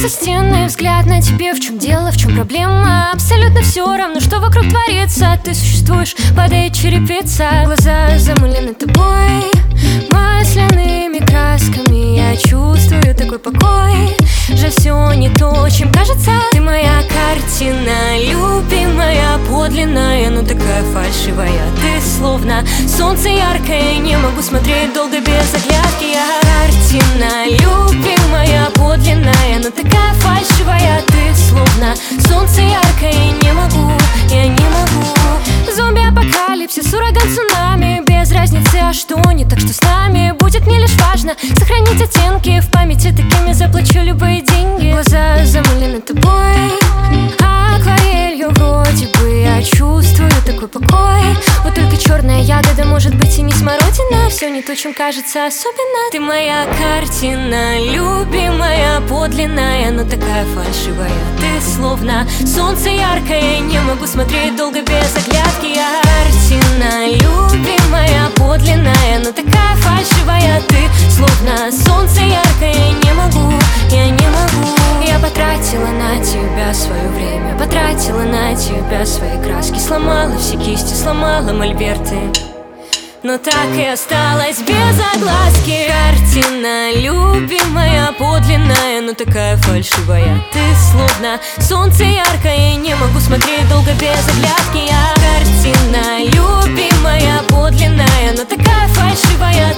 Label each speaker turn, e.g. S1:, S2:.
S1: со стены, взгляд на тебе. В чем дело, в чем проблема? Абсолютно все равно, что вокруг творится. Ты существуешь, падает черепица. Глаза замылены тобой масляными красками. Я чувствую такой покой. Же все не то, чем кажется. Ты моя картина, любимая, подлинная, но такая фальшивая. Ты словно солнце яркое, не могу смотреть долго без оглядки. Я картина, любимая, подлинная, но такая фальшивая. Ты словно солнце яркое, не могу, я не могу. Зомби-апокалипсис, ураган, цунами. Без разницы, а что не так, что с нами. Будет мне лишь важно сохранить оттенки в памяти, такими заплачу любые деньги. Глаза замылены тобой акварелью, вроде бы я чувствую такой покой. Вот только черная ягода, может быть, и не смородина. Все не то, чем кажется особенно. Ты моя картина, любимая, подлинная, но такая фальшивая. Ты словно солнце яркое, не могу смотреть долго без оглядки. Я картина, любимая, подлинная, но такая фальшивая. Ты словно солнце яркое, не могу, я не могу. Я потратила на тебя свое время, потратила на тебя свои краски. Сломала все кисти, сломала мольберты, но так и осталась без огласки. Картина, любимая, подлинная, но такая фальшивая. Ты словно солнце яркое, не могу смотреть долго без оглядки. Я картина, любимая, подлинная, но такая фальшивая.